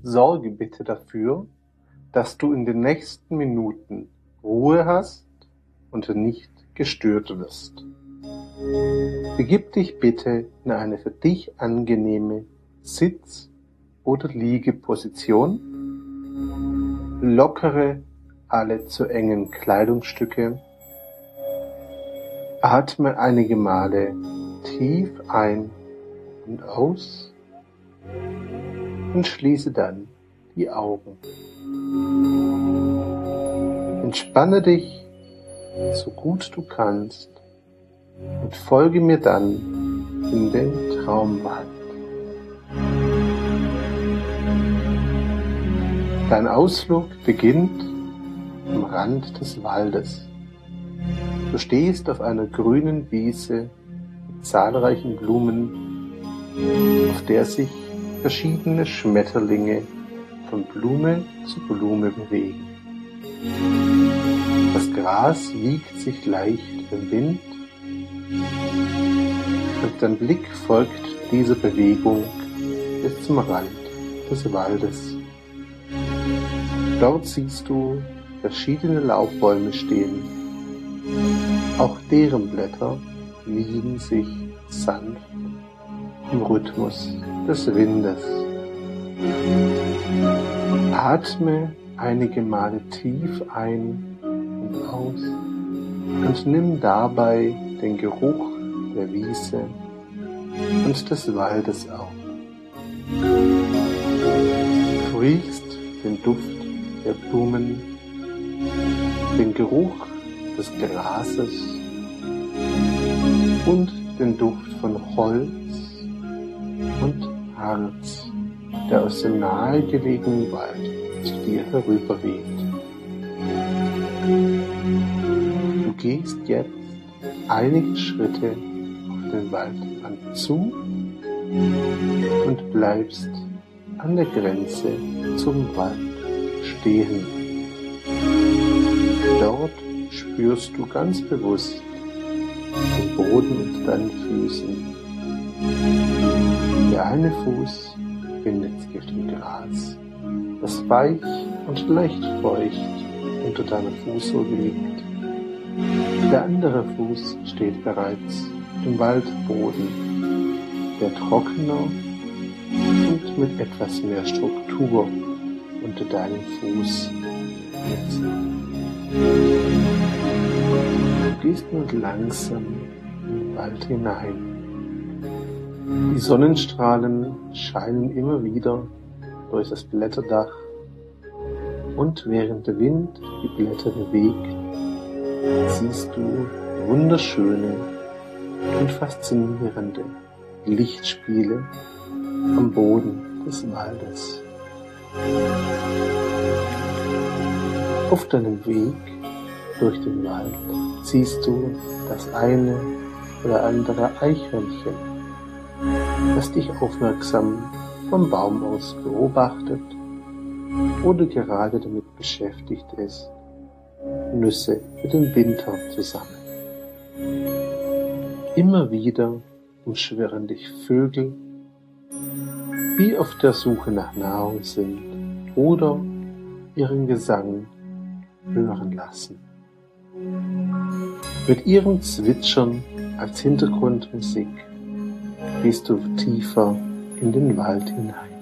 sorge bitte dafür, dass du in den nächsten Minuten Ruhe hast und nicht gestört wirst. Begib dich bitte in eine für dich angenehme Sitz- oder Liegeposition. Lockere alle zu engen Kleidungsstücke. Atme einige Male tief ein und aus und schließe dann die Augen. Entspanne dich so gut du kannst und folge mir dann in den Traumwald. Dein Ausflug beginnt am Rand des Waldes. Du stehst auf einer grünen Wiese mit zahlreichen Blumen, auf der sich verschiedene Schmetterlinge von Blume zu Blume bewegen. Das Gras wiegt sich leicht im Wind und dein Blick folgt dieser Bewegung bis zum Rand des Waldes. Dort siehst du verschiedene Laubbäume stehen. Auch deren Blätter wiegen sich sanft im Rhythmus des Windes. Atme einige Male tief ein und aus und nimm dabei den Geruch der Wiese und des Waldes auf. Du riechst den Duft der Blumen, den Geruch des Grases und den Duft von Holz und Harz, der aus dem nahegelegenen Wald zu dir herüberweht. Du gehst jetzt einige Schritte auf den Waldrand zu und bleibst an der Grenze zum Wald stehen. Dort spürst du ganz bewusst den Boden unter deinen Füßen. Der eine Fuß befindet sich auf dem Gras, das weich und leicht feucht unter deiner Fußsohle liegt. Der andere Fuß steht bereits auf dem Waldboden, der trockener und mit etwas mehr Struktur unter deinem Fuß ist. Du gehst nun langsam in den Wald hinein. Die Sonnenstrahlen scheinen immer wieder durch das Blätterdach und während der Wind die Blätter bewegt, siehst du wunderschöne und faszinierende Lichtspiele am Boden des Waldes. Auf deinem Weg durch den Wald siehst du das eine oder andere Eichhörnchen, das dich aufmerksam vom Baum aus beobachtet oder gerade damit beschäftigt ist, Nüsse für den Winter zu sammeln. Immer wieder umschwirren dich Vögel, die auf der Suche nach Nahrung sind oder ihren Gesang hören lassen. Mit ihrem Zwitschern als Hintergrundmusik gehst du tiefer in den Wald hinein.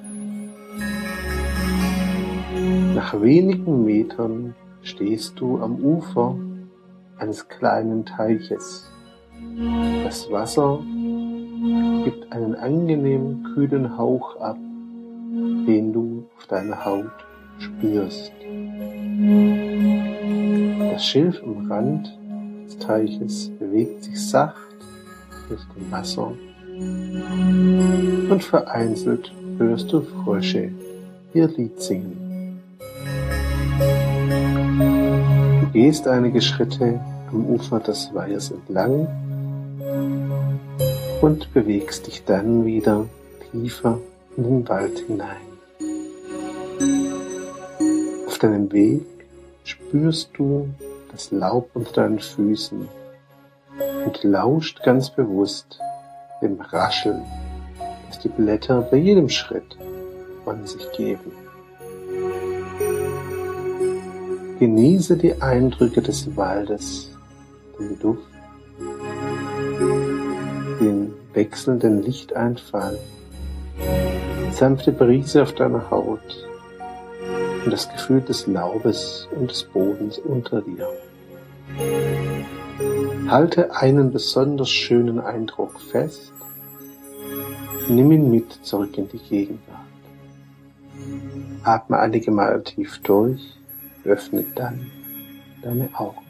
Nach wenigen Metern stehst du am Ufer eines kleinen Teiches. Das Wasser gibt einen angenehmen kühlen Hauch ab, den du auf deiner Haut spürst. Das Schilf am Rand des Teiches bewegt sich sacht durch dem Wasser und vereinzelt hörst du Frösche ihr Lied singen. Du gehst einige Schritte am Ufer des Weihers entlang und bewegst dich dann wieder tiefer in den Wald hinein. Auf deinem Weg spürst du das Laub unter deinen Füßen und lauscht ganz bewusst dem Rascheln, das die Blätter bei jedem Schritt von sich geben. Genieße die Eindrücke des Waldes, den Duft, den wechselnden Lichteinfall, die sanfte Brise auf deiner Haut und das Gefühl des Laubes und des Bodens unter dir. Halte einen besonders schönen Eindruck fest, nimm ihn mit zurück in die Gegenwart. Atme einige Mal tief durch, öffne dann deine Augen.